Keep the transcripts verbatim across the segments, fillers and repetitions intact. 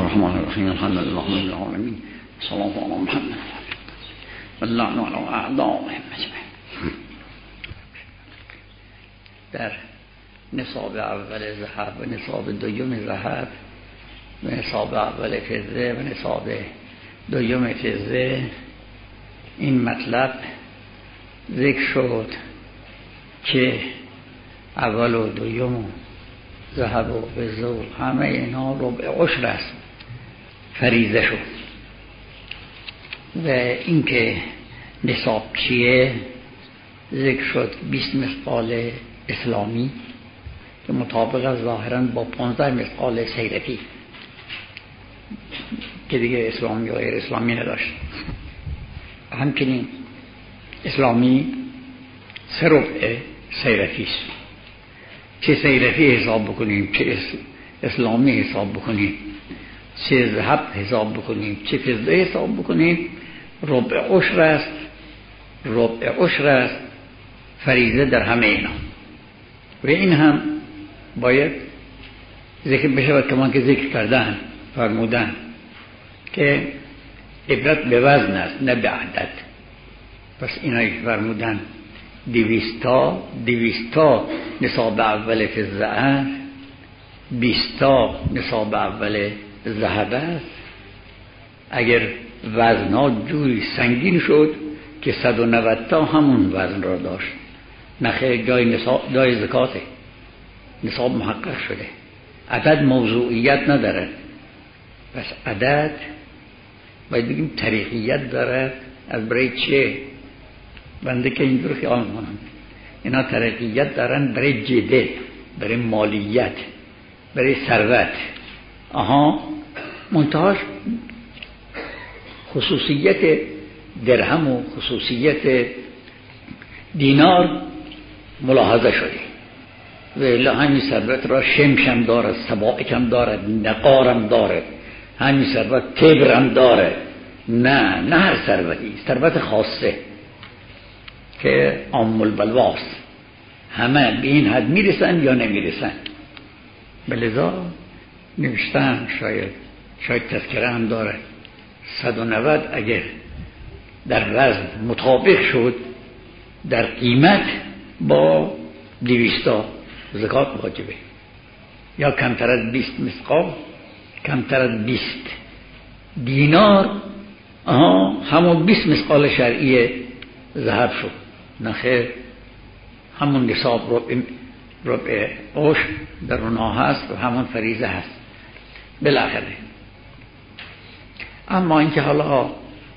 الرحمن الرحیم الحمد لله رب العالمین صلی الله علی محمد واللعن علی اعدائهم اجمعین. در نصاب اول ذهب و نصاب دوم ذهب و نصاب اول فضه و نصاب دوم فضه این مطلب ذکر شد که اول و دوم ذهب و فضه و همه اینا ربع عشر است فریضه شد. و اینکه نصاب چیه ذکر شد بیست مثقال اسلامی که مطابق ظاهرا با پانزده مثقال سیرفی که دیگه اسلامی و غیر اسلامی نداشت. همچنین اسلامی سه ربع سیرفی است. چه سیرفی حساب بکنیم، چه اسلامی حساب بکنیم، چه ذهب حساب بکنیم، چه فضه حساب بکنیم، ربع عشر است. ربع عشر است فریضه در همه اینا. و این هم باید ذکر بشود کمان که ذکر کردن فرمودن که عبرت به وزن است نه به عدد. پس اینایی که فرمودن دویستا دویستا نصاب اول فضه است، بیستا نصاب اول ذهب است. اگر وزنها جوری سنگین شد که صد و نود تا همون وزن را داشت، نخیر جای نصاب جای زکاته، نصاب محقق شده. عدد موضوعیت نداره، پس عدد باید بگیم طریقیت داره. از برای چه؟ بنده که اینجور خیال میکنم اینا طریقیت دارن برای جده، برای مالیت، برای ثروت. آها منتهاش خصوصیت درهم و خصوصیت دینار ملاحظه شده. و الا همین ثروت را شمشم دارد، سبائکم دارد، نقارم دارد، همین ثروت تبرم داره. نه نه هر ثروتی، ثروت خاصه که عام البلواست، همه به این حد میرسن یا نمیرسن. بلذا نوشتن شاید شاید تذکره هم داره صد و نود اگر در وزن مطابق شد در قیمت با دویستا زکات واجبه، یا کمتر از بیست مثقال، کمتر از بیست دینار. آها همون بیست مثقال شرعی ذهب شد. نخیر همون نصاب ربع ربع عشر در اونها هست و همون فریضه هست بالاخره. اما اینکه حالا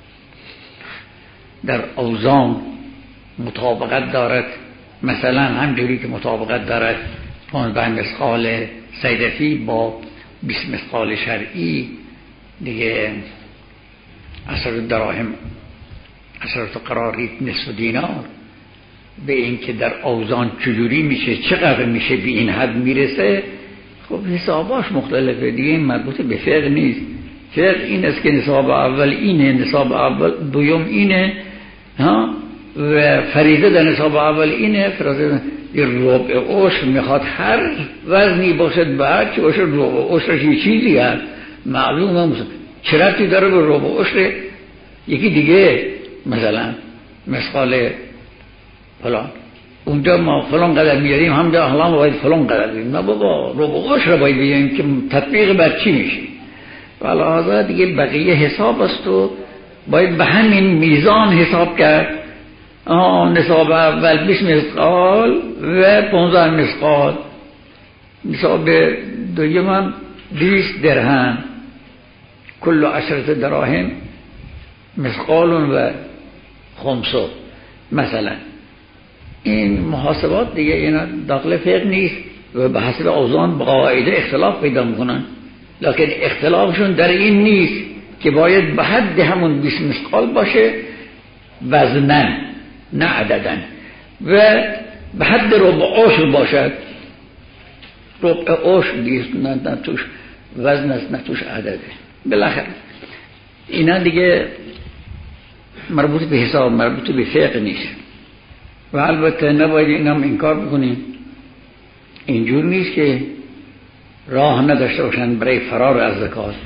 در اوزان مطابقت دارد، مثلا همجوری که مطابقت دارد پانزده مثقال سیرفی با بیست مثقال شرعی، دیگه اثر دراهم اثر قراریت نصف دینار، به این که در اوزان چجوری میشه، چقدر میشه، به این حد میرسه. خب حساباش مختلفه دیگه، این مربوط به فقه نیست. فقه این است که نصاب اول اینه، نصاب اول دوم اینه، ها، و فریضه در نصاب اول اینه. فریضه ربع عشر میخواد هر وزنی باشد، بعد چه عشر ربع عشرش یه چیزی هست معلومه. چه ربطی داره به ربع عشر یکی دیگه؟ مثلا مثقال فلان، اونجا ما فلان قدر میاریم، همجا حالا باید فلان قدر بگیم. نه بابا، ربع عشر باید بگیم که تطبیق بر چی میشه. والا دیگه بقیه حساب است و باید به همین میزان حساب کرد. آه نصاب اول بیست مثقال و پانزده مثقال، نصاب دوم هم بیست درهم، کل عشرت دراهم مثقال و خمسه مثلا. این محاسبات دیگه اینا داخل فقه نیست و به حسب اوزان به قاعده اختلاف پیدا میکنن، لکن اختلافشون در این نیست که باید به حد همون بیست مثقال باشه وزنن نه عددن، و به حد ربع عشر باشد. ربع عشر نیست، نه توش وزن است نه توش عدده. بالاخره اینا دیگه مربوط به حساب، مربوط به فقه نیست. و البته نباید اینا هم انکار بکنیم. اینجور نیست که راه نداشته باشن برای فرار از زکات.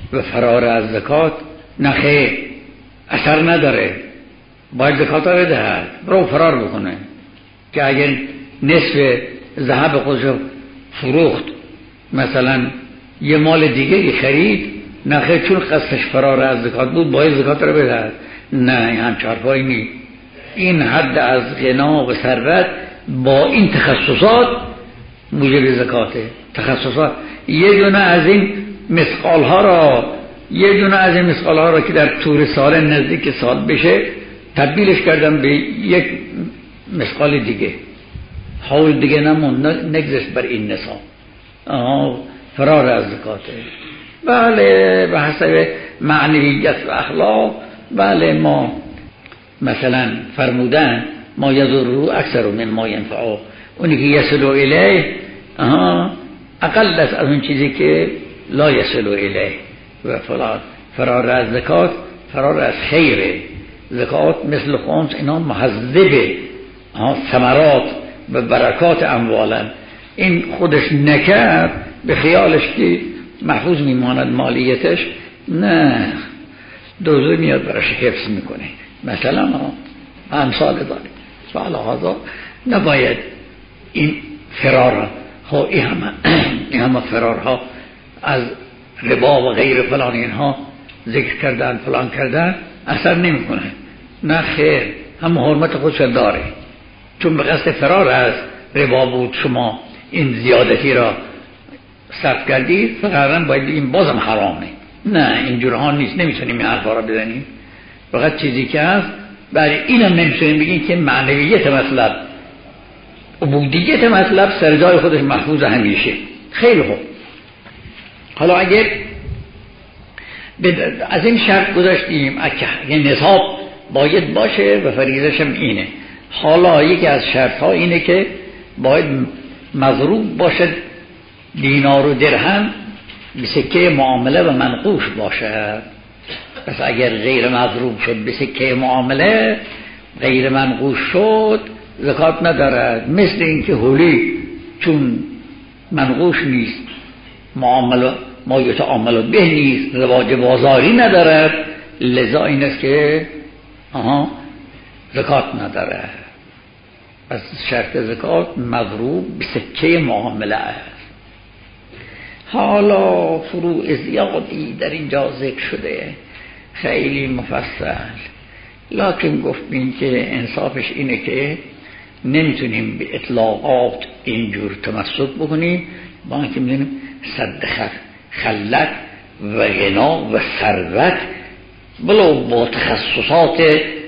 و فرار از زکات، نخیر اثر نداره، باید زکات رو بدهد، برو فرار بکنه. که اگر نصف ذهب خودشو فروخت مثلا یه مال دیگه خرید، نخیر چون قصدش فرار از زکات بود باید زکات رو بدهد. نه، این هم چارپایی نیست. این حد از غنا و ثروت با این تخصصات موجب زکاته. تخصصات یه دونه از این مثقال ها را یه دونه از این مثقال ها را که در طور سال نزدیک سال بشه تبدیلش کردم به یک مثقال دیگه، حول دیگه نمون، نگذشت بر این نصاب. آها، فرار از زکاته. بله، به حسب معنویت و اخلاق. بله، ما مثلا فرمودن ما یضره اکثر من ما ینفعه، اونی که یصل الیه آها اقل است از اون چیزی که لا یصل الیه. و فلان فرار از زکات فرار از خیره. زکات مثل خمس اینا محذبه ثمرات و برکات اموالن. این خودش نکرد به خیالش که محفوظ میماند مالیتش، نه، دوزه میاد براش حفظ میکنه. مثلا امثال داره سوال هذا نباید این فرار ها این همه این همه فرار ها از ربا و غیر فلان اینها ذکر کردن فلان کردن اثر نمیکنه. نه خیر، هم حرمت خودش داره. چون به قصد فرار از ربا بود شما این زیادتی را صرف کردید، فقط باید این بازم حرامه. نه، اینجور ها نیست، نمیتونیم این حرفا را بزنیم. فقط چیزی که هست برای اینم نمیتونیم بگیم که معنویت مطلب عبودیت مطلب سر جای خودش محفوظ همیشه. خیلی خوب. حالا اگر از این شرط گذاشتیم اگه نصاب باید باشه و فریضش هم اینه، حالا یکی از شرط ها اینه که باید مضروب باشه دینار و درهم به سکه معامله و منقوش باشه. پس اگر غیر مضروب شد به سکه معامله غیر منقوش شد زکات ندارد. مثل اینکه حولی چون منقوش نیست معامله ما یتعامل به نیست، رواج بازاری ندارد، لذا این است که آها زکات ندارد. پس شرط زکات مضروب به سکه معامله است. حالا فروع زیادی در اینجا ذکر شده خیلی مفصل، لکن گفتیم که انصافش اینه که نمیتونیم به اطلاقات اینجور تمسک بکنیم، با اینکه میدونیم صد خلت و غنا و ثروت بلو با تخصصات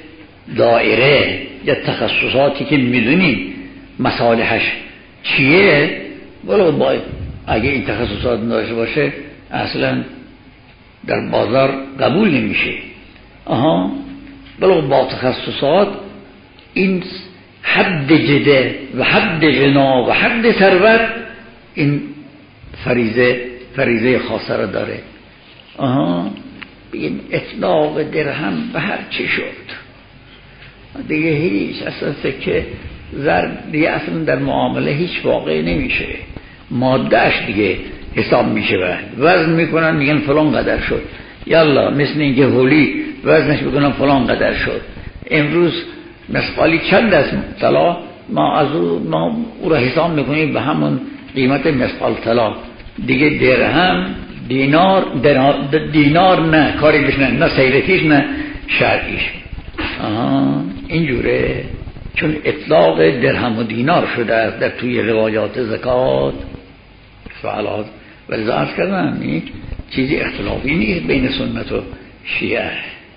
دائره یا تخصصاتی که میدونیم مصالحش چیه، بلو باید اگه این تخصصات داشته باشه اصلا در بازار قبول نمیشه. آها، بلو با تخصصات این حد جده و حد غنا و حد ثروت این فریضه فریضه خاصه را داره. آها، بگیم اطلاق درهم به هر چی شد دیگه هیچ اصلا سکه زر دیگه اصلا در معامله هیچ واقع نمیشه، مادهش دیگه حساب میشه و وزن میکنن میگن فلان قدر شد. یالا مثل اینکه هولی وزنش بکنن فلان قدر شد. امروز مسقالی چند است طلا، ما از او ما او را حساب میکنیم به همون قیمت مسقال طلا. دیگه درهم دینار دینار نه کاری بش نه نه سیرتیش نه شرعیش. آها اینجوره، چون اطلاق درهم و دینار شده است در توی روایات زکات سوالات و لذا عرض کردم این چیزی اختلافی نیست بین سنت و شیعه.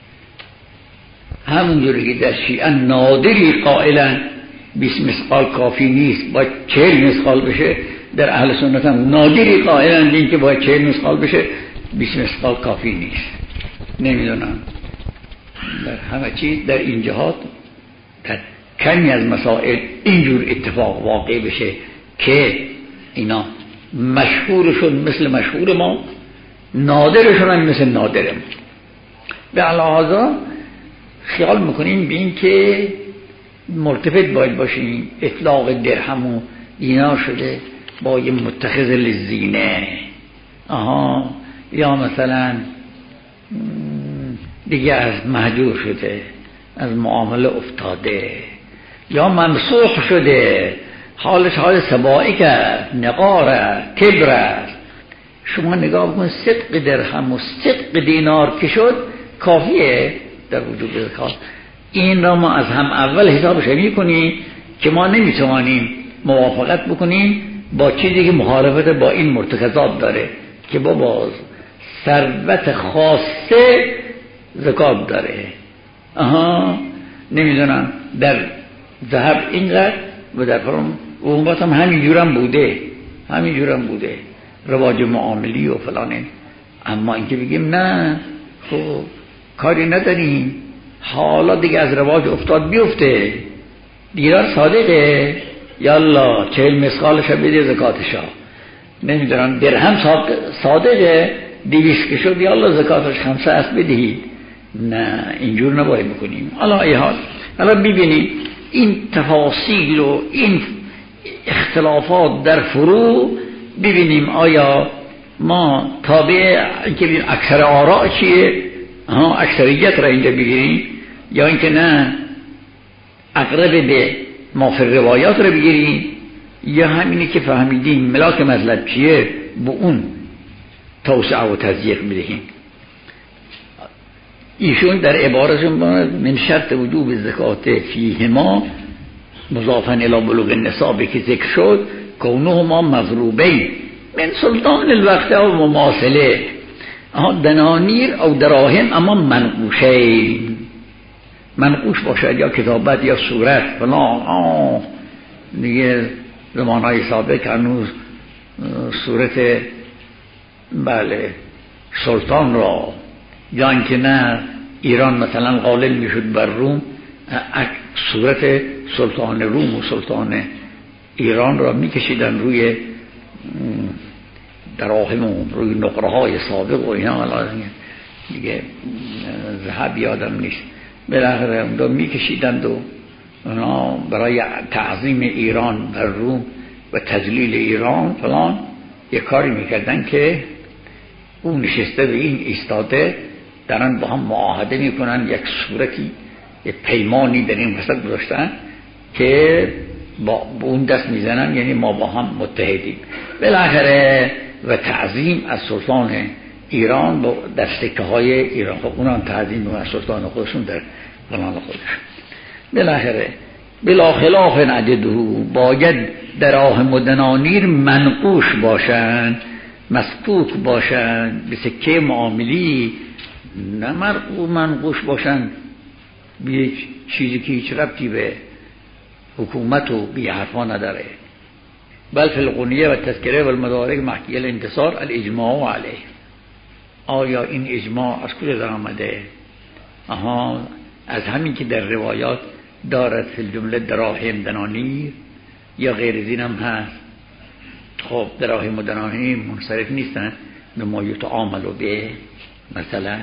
همونجوری که در شیعه نادری قائلا بیست مسقال کافی نیست باید چهل مسقال بشه، در اهل سنت هم نادری قائلا این که باید چهل مسقال بشه بیست مسقال کافی نیست. نمیدونم در همه چیز در این جهات در کمی از مسائل اینجور اتفاق واقع بشه که اینا مشهورشون مثل مشهور ما، نادرشون هم مثل نادر ما. به علاوه خیال میکنیم به این که مرتبط باید باشیم اطلاق درهم و دینار شده با یه متخذ للزینه. آها یا مثلا دیگه از مهجور شده، از معامله افتاده، یا منسوخ شده، حالش حال سبائک است، نقار است، کبر است. شما نگاه بکن صدق درهم و صدق دینار که شد کافیه در وجوب زکات. این را ما از هم اول حسابش میکنیم که ما نمیتوانیم موافقت بکنیم با چیزی که مخالفت با این مرتکزات داره که با باز ثروت خاصه زکات داره. آها نمیدونم در ذهب اینقدر و در فرم اون باز هم همین جورم بوده، همین جورم بوده رواج معاملی و فلانه. اما اینکه بگیم نه خب کاری نداریم، حالا دیگه از رواج افتاد بیفته، دیرار صادقه یالا چهل مسقالش بده زکاتشا، نمیدونم درهم صادقه دیویس که شد یالا زکاتش خمسه است بدهید. نه اینجور نباید بکنیم. حالا ای حال حالا ببینیم این تفاصیل و این اختلافات در فروع، ببینیم آیا ما تابع اینکه اکثر آراء چیه، ها اکثریت را اینجا بگیریم یا اینکه نه اقرب به ما فی روایات را بگیریم، یا همینی که فهمیدیم ملاک مطلب چیه با اون توسعه و تضییق بدهیم. ایشون در عبارتشون من شرط وجوب زکات فیهما مضافا الی بلوغ النصاب که ذکر شد کونهما مضروبین من سلطان الوقت و مماثله دنانیر او دراهم اما منقوشین، منقوش باشد یا کتابت یا صورت فلان. آه دیگه زمانهای سابق هنوز صورت بله سلطان را، یا اینکه نه ایران مثلا غالب میشد بر روم، صورت سلطان روم و سلطان ایران را میکشیدن روی دراهم و روی نقره های سابق و اینا. دیگه ذهب یادم نیست، بالاخره اونجا میکشیدند و اونا برای تعظیم ایران بر روم و تذلیل ایران فلان یک کاری میکردن که اون نشسته به این ایستاده دارن با هم معاهده میکنن، یک صورتی یک پیمانی در این وسط گذاشتن که با اون دست میزنن یعنی ما با هم متحدیم. بالاخره و تعظیم از سلطان ایران در سکه های ایران، خب اونان تعظیم از سلطان خودشون در زمان خودشون. بالاخره بلا خلاف عدده باید دراهم و دنانیر منقوش باشن، مسکوک باشن به سکه معاملی، نه مرقو منقوش باشن به چیزی که هیچ ربطی به حکومت و به حرفا نداره. بل فی الغنیه و تذکره و المدارک محکی الانتصار الاجماع علیه. آیا این اجماع از کجا در آمده؟ آها از همین که در روایات دارد فی الجمله دراهم دنانیر یا غیر زین هم هست. خب دراهم و دنانیر منصرف نیستن به ما یتعامل به، مثلا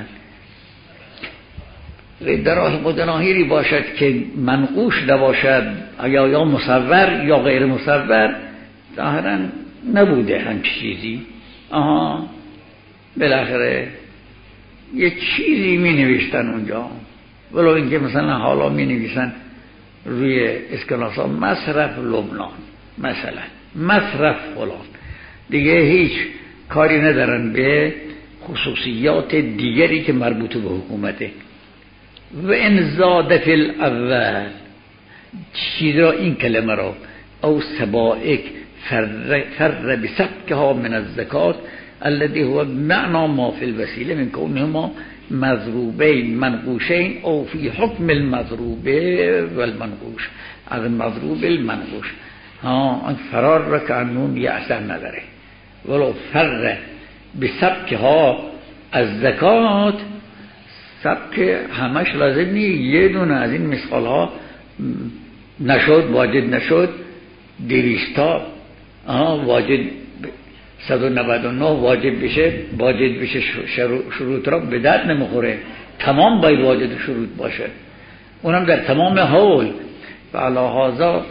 دراهم و دنانیری باشد که منقوش نباشد یا یا مصور یا غیر مصور، ظاهرا نبوده همچی چیزی. آها بالاخره یه چیزی می نوشتن اونجا، ولو اینکه مثلا حالا می نویسن روی اسکناس ها مصرف لبنان مثلا مصرف فلان، دیگه هیچ کاری ندارن به خصوصیات دیگری که مربوط به حکومته. و ان زاد فی الاول چیز را این کلمه را او سبائک فر, فر بسبکها من الزکات الذي هو معنى ما في الوسيله من كونهما مضروبين منقوشين او في حكم المضروب والمنقوش از المضروب المنقوش. ها فرار را که قانون یه اثر نداره، ولو فر بسبکها از زکات، سبک همش لازم نیست، یه دونه از این مثقال ها نشد واجد نشد دویستا واجد صد و نود و نه واجب بشه، واجد بشه شروط را به درد نمیخوره، تمام باید واجد شروط باشه، اونم در تمام حول. و علاوه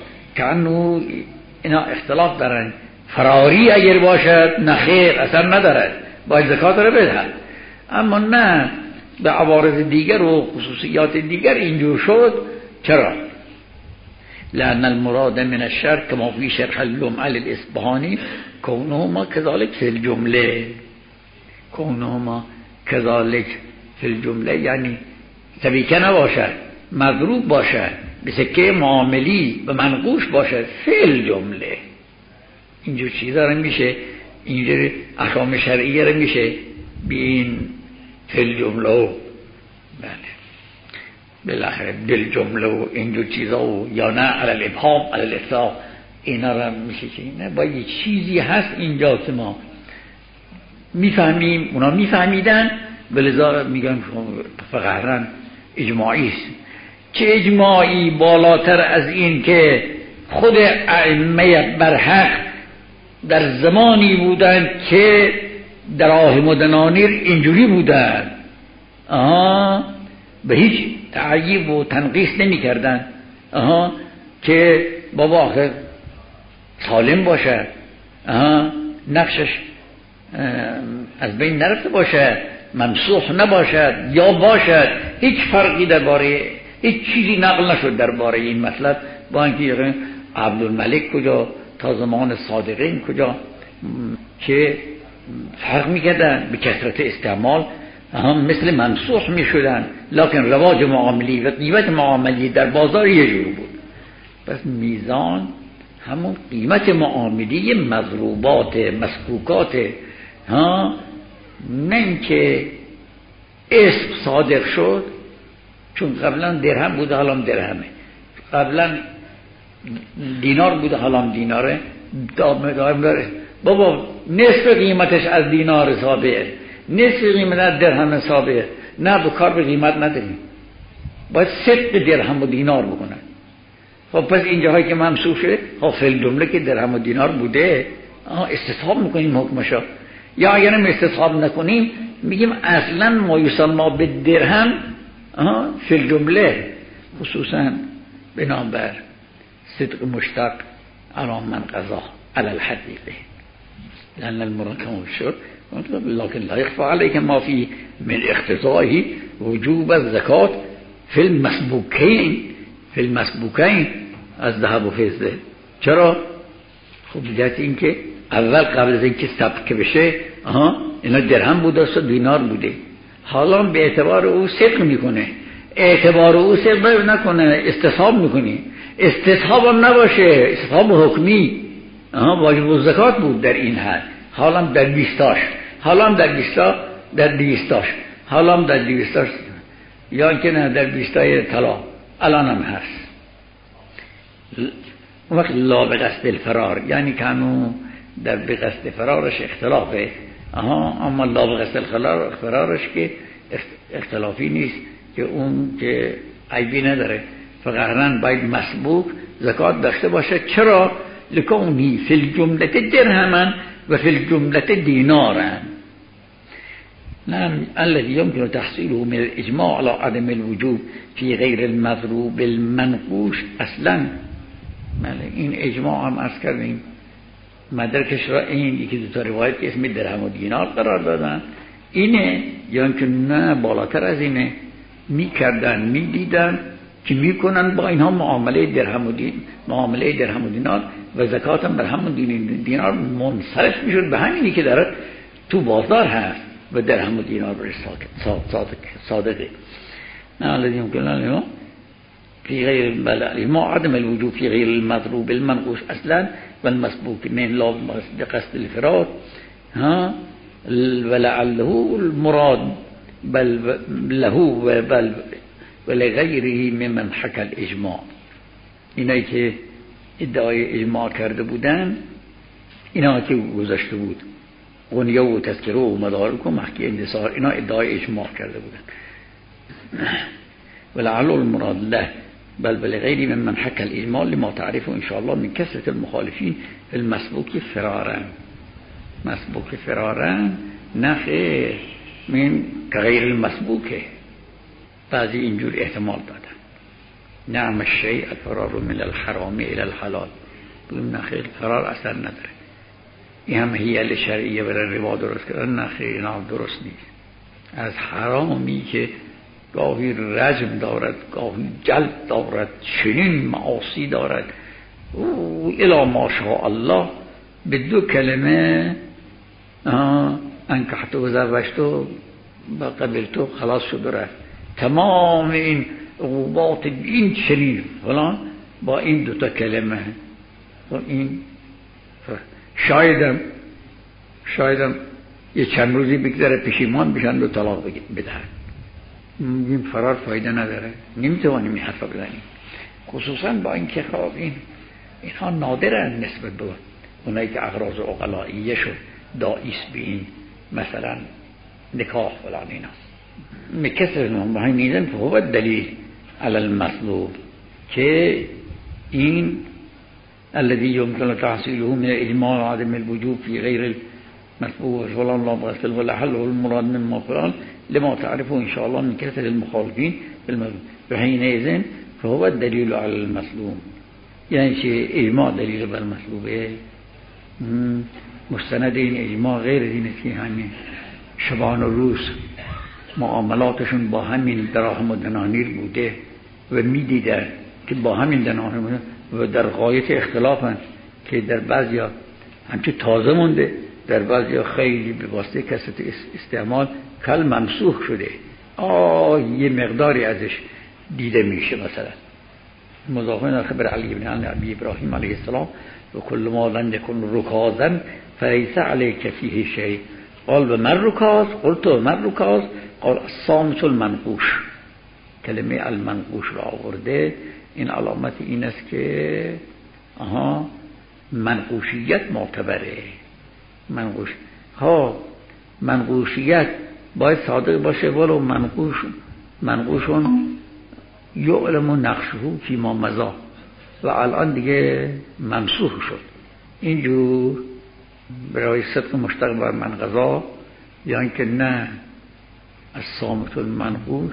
کانو اینا اختلاف دارن، فراری اگر باشد نخیر اثر ندارد، باید زکات رو بده. اما نه به عوارض دیگر و خصوصیات دیگر اینجور شد. چرا؟ لأن المراد من الشرط كما في شرح اللمع الاصبهاني كونهما كذلك في الجمله كونهما كذلك في الجمله، یعنی سبیکه نباشد، مضروب باشد، به سکه معاملی و منقوش باشد، فی الجمله. اینجور چیزا رو میشه، اینجور احکام شرعیه رو میشه بین فی الجمله. بله بالاخره دل جمله و اینجور چیزا و یا نه علی الابهام علی الاطلاق اینا رو میشه که نه باید یه چیزی هست اینجا که ما میفهمیم اونا میفهمیدن، ولذا میگن فقهرن اجماعی است. چه اجماعی بالاتر از این که خود ائمه برحق در زمانی بودن که دراهم و دنانیر اینجوری بودن، آها به هیچ تعییب و تنقیص نمی کردن، آها که بابا آخر سالم باشه، آها نقشش از بین نرفته باشه، ممسوح نباشد یا باشد، هیچ فرقی درباره هیچ چیزی نقل نشد درباره این مطلب. با اینکه عبدالملک کجا تا زمان صادقین کجا که فرق میکردن به کثرت استعمال، هم مثل ممسوح میشدن، لکن رواج معاملی و قیمت معاملی در بازار یه جور بود. پس میزان همون قیمت معاملی مضروبات مسکوکات، ها نه اینکه اسم صادق شد، چون قبلا درهم بوده حالا درهمه، قبلا دینار بوده حالا دیناره، دائم دائم داره بابا نصف قیمتش از دینار حسابه، نصف قیمت از درهم حسابه، نه به کار به قیمت نداریم، باید صدق درهم و دینار بکنن. خب پس اینجاهایی که ممسوح شده خب فعل جمله که درهم و دینار بوده استصحاب میکنیم حکمشا، یا اگر هم استصحاب نکنیم میگیم اصلا ما یسمى به درهم فعل جمله، خصوصا بنابر صدق مشتق على من قضا على الحقيقه لأن المراد كما شد، لكن لا يخفى عليك ما في من اقتضائه وجوب الزكاة في المسبوكين في المسبوكين از ذهب و فضه. چرا؟ خب جهت این که اول قبل از اینکه سبک بشه آها اینا درهم بوده و دینار بوده، حالا به اعتبار او صدق میکنه، اعتبار او صدق نکنه استصحاب میکنی، استصحاب هم نباشه، استصحاب حکمی آها واجب الزکات بود در این حد، حالا در بیستاش، حالا در بیستا در دیستاش، حالا در دیستاش، یا اینکه نه در بیستای طلا الان هم هست. اون وقت لا به قصد الفرار، یعنی کانو در به قصد فرارش اختلافه، آها اما لا به قصد فرارش که اختلافی نیست، که اون که عیبی نداره، فقهرن باید مسبوق زکات داشته باشه. چرا؟ لکونی فی الجمله درهما و فی الجمله دینارا. نعم الذي يمكن تحصيله من الإجماع على عدم الوجوب في غير المضروب المنقوش اصلا. این اجماع هم عرض کردیم مدرکش را این یکی دو تا روایت که اسم درهم و دینار قرار دادن اینه، یا اینکه نه بالاتر از اینه میکردن میدیدن که میکنن با اینها معامله درهم و دین معامله درهم و دینار و زکات هم بر همون دینار منصرف میشد به همینی که در تو بازار هست و درهم و دینار برش صادقه. نه الذي يمكن له في غير ما عدم الوجوب في غير المضروب المنقوش اصلا والمسبوق من لا بقصد الفرار ها ولعله المراد بل له بل ولغیره ممن حکى الاجماع. اینایی که ادعای اجماع کرده بودن، اینا که گذشته بود غنیه و تذکره و مدارک و محکی اندسار، اینا ادعای اجماع کرده بودن. ولعل المراد له بل بلغیره ممن حکى الاجماع لما تعرفه ان شاء الله من کثرة المخالفین في المسبوق فرارا. مسبوق فرارا نخیر من غیر المسبوقه، بعضی اینجور احتمال دادن. نعم الشیء الفرار من الحرام الى الحلال، بگیم نخیر فرار اثر نداره، این هم حیل شرعیه برای ربا درست کردن. نه خیر، اینا درست نیست. از حرامی که گاهی رجم دارد گاهی جلد دارد چنین معاصی دارد او الا ماشاء الله به دو کلمه انکحتو و زوجتو و قبلتو خلاص شد و رفت. تمام این عقوبات این چنین فلان با این دوتا کلمه. این شایدم شایدم یه چند روزی بگذره پشیمان بشن و طلاق بدهن. این فرار فایده نداره، نمیتوانیم این حرفا بزنیم، خصوصا با این که خب این اینها نادرن نسبت به اونایی که اغراض عقلائیه شد دائیست به این مثلا نکاح فلان ایناست. مکسر نهم به همین ایزن فهو دلیل علی المطلوب که این الذي يمكن تحصيله من الإجماع وعدم الوجوب في غير المطلوب فلان لا مغسل ولا حل والمراد مما فلان لما تعرفه إن شاء الله من كثرة المخالفين بالمطلوب فحينئذ فهو الدليل على المطلوب. يعني شيء إجماع دليل بالمطلوب مستند این اجماع غیر از اینه که همین شبان و روز معاملاتشون با همین دراهم و دنانیر بوده و میدیدن که با همین دراهم و در غایت اختلافن که در بعضیا همچه تازه مونده، در بعضیا خیلی به واسطه کثرت استعمال کل ممسوح شده. آه یه مقداری ازش دیده میشه. مثلا مضافن خبر علی بن ابی ابراهیم علیه السلام و کل ما لن یکن رکازا فلیس علیک فیه شیء قال به من رکاز قلت من رکاز قال الصامت المنقوش. کلمه المنقوش را آورده. این علامت این است که آها منقوشیت معتبره. منقوش ها منقوشیت باید صادق باشه ولو منقوش منقوشون یعلم نقشه فیما مضی و الان دیگه ممسوح شد. اینجور برای صدق مشتق بر منقضا یا اینکه نه از صامت المنقوش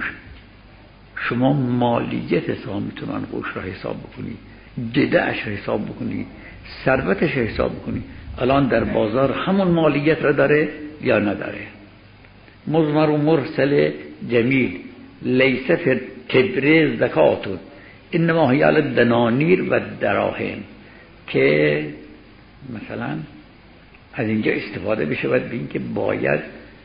شما مالیت صامت المنقوش را حساب بکنید، ددهش را حساب بکنید، ثروتش را حساب بکنید. الان در بازار همون مالیت را داره یا نداره. مزمر و مرسل جمیل لیس فی تبریز زکاتون انما هی علی دنانیر و دراهم که مثلا از اینجا استفاده بشه باید به این که باید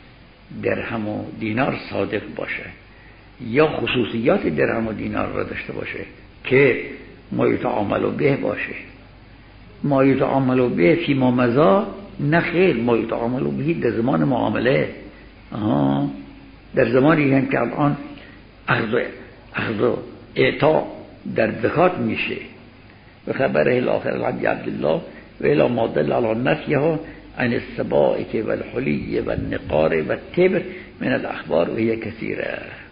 درهم و دینار صادق باشه یا خصوصیات درهم و دینار را داشته باشه که ما یتعامل به باشه. ما یتعامل به فی ما مضی نه خیر، ما یتعامل به در زمان معامله. آها در زمانی هم که الان اخذ اخذ اعطا در زکات میشه و خبره الاخر العبد عبدالله و الا ما دل علی نفیها عن السبائک و الحلی و النقار و التبر من الاخبار و هی کثیره.